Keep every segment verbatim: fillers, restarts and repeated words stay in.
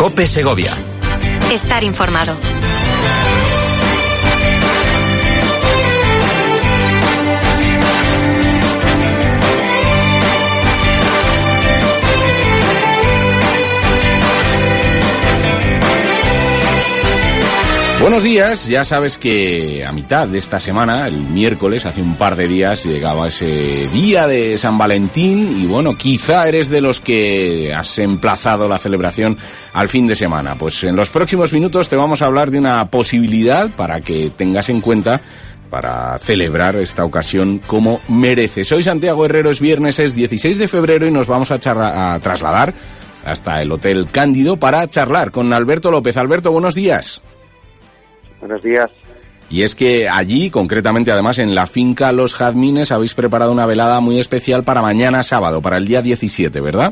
COPE Segovia. Estar informado. Buenos días, ya sabes que a mitad de esta semana, el miércoles, hace un par de días, llegaba ese día de San Valentín y bueno, quizá eres de los que has emplazado la celebración al fin de semana. Pues en los próximos minutos te vamos a hablar de una posibilidad para que tengas en cuenta para celebrar esta ocasión como merece. Soy Santiago Herrero, es viernes, es dieciséis de febrero y nos vamos a, charla- a trasladar hasta el Hotel Cándido para charlar con Alberto López. Alberto, buenos días. Buenos días. Y es que allí, concretamente además en la finca Los Jazmines, habéis preparado una velada muy especial para mañana sábado, para el día diecisiete, ¿verdad?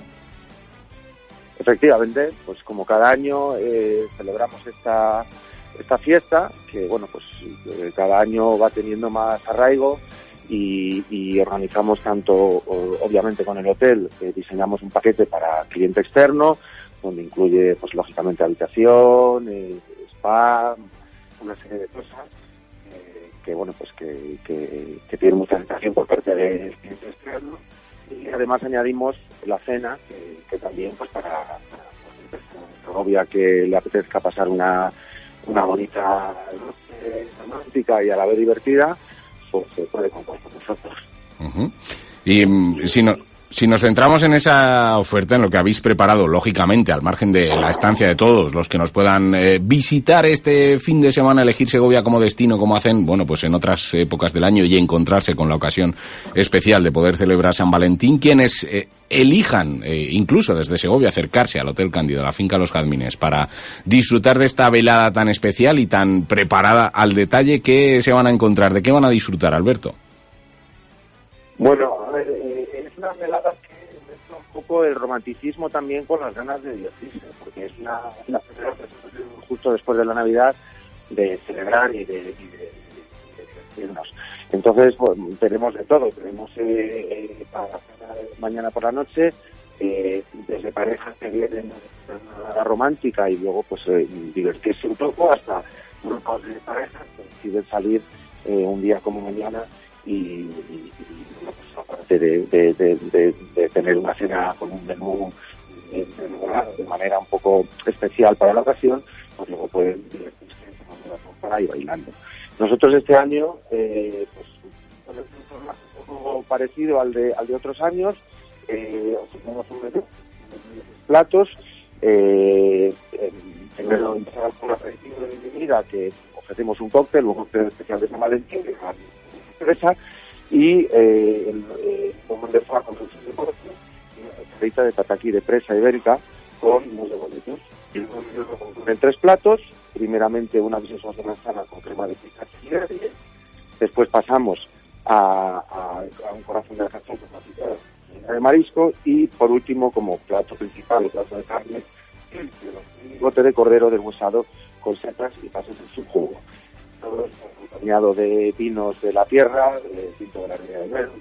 Efectivamente, pues como cada año eh, celebramos esta esta fiesta, que bueno, pues eh, cada año va teniendo más arraigo y, y organizamos tanto, o, obviamente con el hotel, eh, diseñamos un paquete para cliente externo, donde incluye pues lógicamente habitación, eh, spa, una serie de cosas eh, que bueno pues que, que, que tiene mucha aceptación por parte del cliente externo, y además añadimos la cena que, que también pues para, para pues, obvia que le apetezca pasar una una bonita noche romántica y a la vez divertida, pues se puede contar con nosotros. Uh-huh. Y um, si no Si nos centramos en esa oferta, en lo que habéis preparado, lógicamente, al margen de la estancia de todos los que nos puedan eh, visitar este fin de semana, elegir Segovia como destino, como hacen, bueno, pues en otras épocas del año, y encontrarse con la ocasión especial de poder celebrar San Valentín, quienes eh, elijan, eh, incluso desde Segovia, acercarse al Hotel Cándido, a la finca Los Jazmines, para disfrutar de esta velada tan especial y tan preparada al detalle, ¿qué se van a encontrar? ¿De qué van a disfrutar, Alberto? Bueno, a ver, eh, es una velada que mezcla un poco el romanticismo también con las ganas de divertirse, porque es una, una celebración justo después de la Navidad, de celebrar y de, y de, y de divertirnos. Entonces, pues, tenemos de todo. Tenemos eh, eh, para mañana por la noche, eh, desde parejas que vienen a una romántica y luego pues eh, divertirse un poco, hasta grupos de parejas que deciden salir eh, un día como mañana y, y, y pues, aparte de, de, de, de, de tener una cena con un menú de, de manera un poco especial para la ocasión, pues luego pueden divertirse tomando la copa y bailando. Nosotros este año eh, pues tenemos un formato un poco parecido al de al de otros años. Eh, tenemos un menú, platos. Eh, eh, primero empezamos con un aperitivo de bienvenida, que ofrecemos un cóctel, un cóctel especial de San Valentín, que es una sorpresa, y eh, el eh, bombón de foie con dulce de porco y una carita de tataki de presa ibérica con unos de bolitos. Y luego en tres platos, primeramente una guisosa de manzana con crema de pistache y verde, después pasamos a, a, a un corazón de alcachón con patatas de marisco, y por último, como plato principal, el plato de carne, un bote de cordero deshuesado con setas y pasas en su jugo. Todo esto acompañado de vinos de la tierra, de tinto de la Ribera del Duero,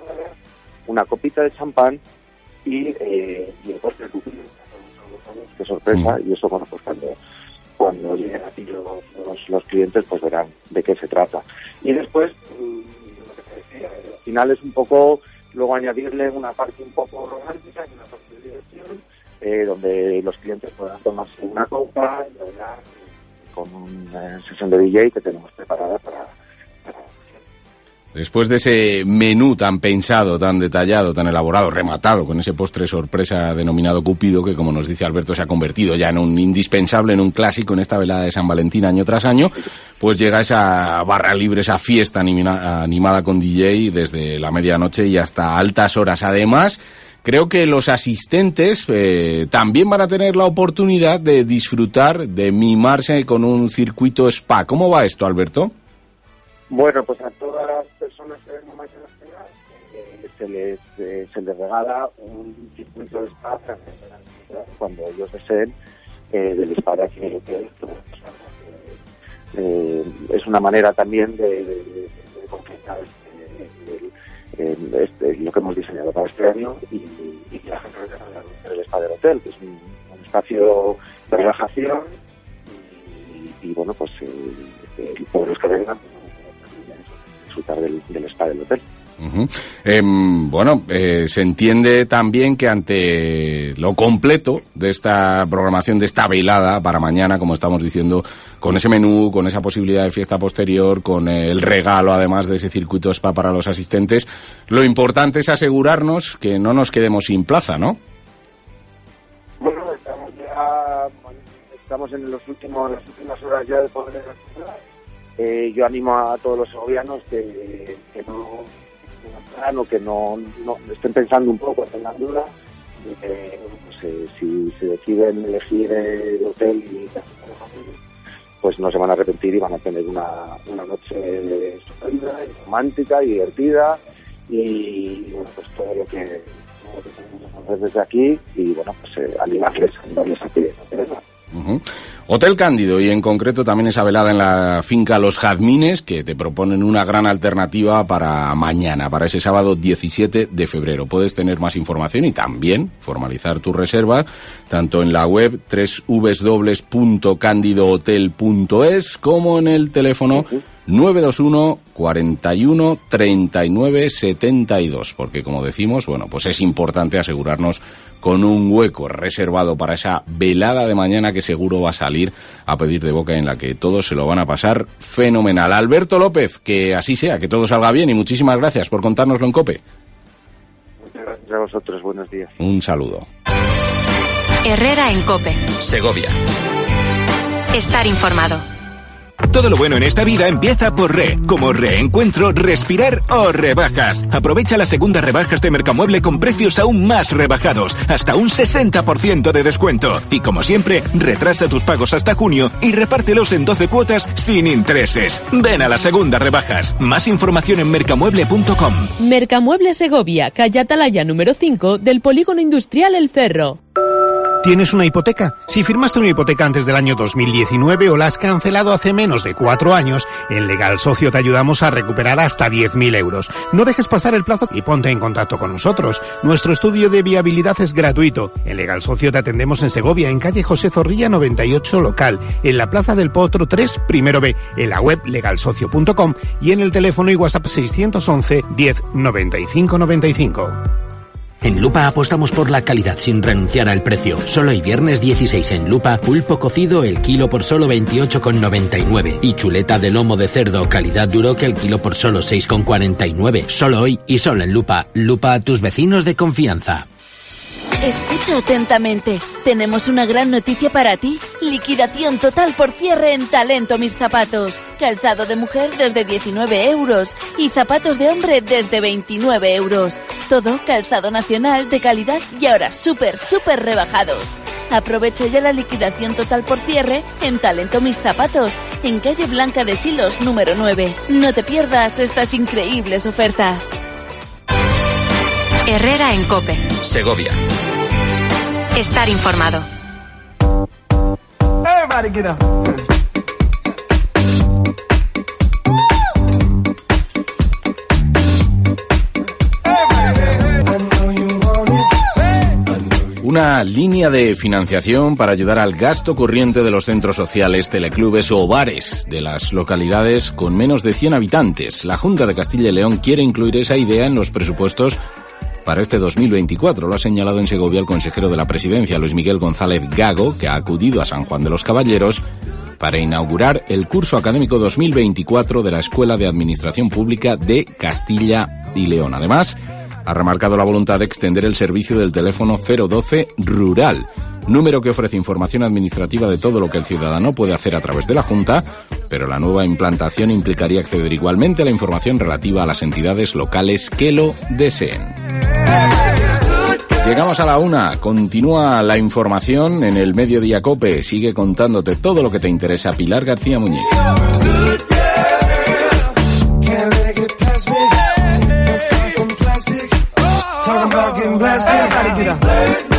una copita de champán y, eh, y el postre cupido. Qué sorpresa, mm. Y eso, bueno, pues cuando cuando lleguen aquí los, los, los clientes, pues verán de qué se trata. Y después, lo que te decía, al final es un poco luego añadirle una parte un poco romántica y una parte de diversión, eh, donde los clientes puedan tomarse una copa y bailar con una sesión de D J que tenemos preparada para, para... Después de ese menú tan pensado, tan detallado, tan elaborado, rematado con ese postre sorpresa denominado Cupido, que como nos dice Alberto se ha convertido ya en un indispensable, en un clásico en esta velada de San Valentín año tras año, pues llega esa barra libre, esa fiesta anima, animada con D J desde la medianoche y hasta altas horas. Además, creo que los asistentes eh, también van a tener la oportunidad de disfrutar, de mimarse con un circuito spa. ¿Cómo va esto, Alberto? Bueno, pues a todas las personas que vengan mañana eh, se les eh, se les regala un circuito de spa cuando ellos deseen eh, del spa de aquí en el hotel. Eh, es una manera también de, de, de, de concretar este, el, este, lo que hemos diseñado para este año y, y que la gente vaya a el spa del hotel, que es un, un un espacio de relajación y, y bueno, pues eh, eh, todos los que vengan disfrutar del, del spa del hotel. Uh-huh. Eh, bueno, eh, se entiende también que ante lo completo de esta programación, de esta velada para mañana, como estamos diciendo, con ese menú, con esa posibilidad de fiesta posterior, con el regalo además de ese circuito spa para los asistentes, lo importante es asegurarnos que no nos quedemos sin plaza, ¿no? Bueno, estamos ya, estamos en los últimos, las últimas horas ya de poder reservar. Eh, yo animo a todos los segovianos que, que no o que no, no estén pensando un poco, tengan dudas, eh, pues, eh, si se deciden elegir el hotel y pues no se van a arrepentir y van a tener una, una noche estupenda, romántica y divertida y bueno, pues todo lo que, todo lo que tenemos que hacer desde aquí y bueno, pues eh, animarles, animarles a que Uh-huh. Hotel Cándido y en concreto también esa velada en la finca Los Jazmines que te proponen una gran alternativa para mañana, para ese sábado diecisiete de febrero. Puedes tener más información y también formalizar tu reserva tanto en la web doble u doble u doble u punto cándido hotel punto es como en el teléfono nueve dos uno, cuarenta y uno, treinta y nueve, setenta y dos, porque como decimos, bueno, pues es importante asegurarnos con un hueco reservado para esa velada de mañana que seguro va a salir a pedir de boca en la que todos se lo van a pasar fenomenal. Alberto López, que así sea, que todo salga bien y muchísimas gracias por contárnoslo en COPE. Muchas gracias a vosotros, buenos días. Un saludo. Herrera en COPE. Segovia. Estar informado. Todo lo bueno en esta vida empieza por Re, como reencuentro, respirar o rebajas. Aprovecha las segundas rebajas de Mercamueble con precios aún más rebajados, hasta un sesenta por ciento de descuento. Y como siempre, retrasa tus pagos hasta junio y repártelos en doce cuotas sin intereses. Ven a las segundas rebajas. Más información en mercamueble punto com. Mercamueble Segovia, calle Atalaya número cinco del Polígono Industrial El Cerro. ¿Tienes una hipoteca? Si firmaste una hipoteca antes del año dos mil diecinueve o la has cancelado hace menos de cuatro años, en Legal Socio te ayudamos a recuperar hasta diez mil euros. No dejes pasar el plazo y ponte en contacto con nosotros. Nuestro estudio de viabilidad es gratuito. En Legal Socio te atendemos en Segovia, en calle José Zorrilla noventa y ocho local, en la Plaza del Potro tres, primero B, en la web legal socio punto com y en el teléfono y WhatsApp seiscientos once, diez, noventa y cinco noventa y cinco. En Lupa apostamos por la calidad sin renunciar al precio. Solo hoy viernes dieciséis en Lupa, pulpo cocido el kilo por solo veintiocho con noventa y nueve y chuleta de lomo de cerdo calidad Duroc el kilo por solo seis con cuarenta y nueve. Solo hoy y solo en Lupa. Lupa a tus vecinos de confianza. Escucha atentamente. Tenemos una gran noticia para ti. Liquidación total por cierre en Talento Mis Zapatos. Calzado de mujer desde diecinueve euros y zapatos de hombre desde veintinueve euros. Todo calzado nacional de calidad y ahora súper, súper rebajados. Aprovecha ya la liquidación total por cierre en Talento Mis Zapatos, en calle Blanca de Silos número nueve. No te pierdas estas increíbles ofertas. Herrera en COPE. Segovia. Estar informado. Everybody get up. Una línea de financiación para ayudar al gasto corriente de los centros sociales, teleclubes o bares de las localidades con menos de cien habitantes. La Junta de Castilla y León quiere incluir esa idea en los presupuestos para este dos mil veinticuatro. Lo ha señalado en Segovia el consejero de la Presidencia, Luis Miguel González Gago, que ha acudido a San Juan de los Caballeros para inaugurar el curso académico dos mil veinticuatro de la Escuela de Administración Pública de Castilla y León. Además, ha remarcado la voluntad de extender el servicio del teléfono cero doce Rural, número que ofrece información administrativa de todo lo que el ciudadano puede hacer a través de la Junta, pero la nueva implantación implicaría acceder igualmente a la información relativa a las entidades locales que lo deseen. Llegamos a la una, continúa la información en el Mediodía COPE, sigue contándote todo lo que te interesa Pilar García Muñiz. Everybody get up.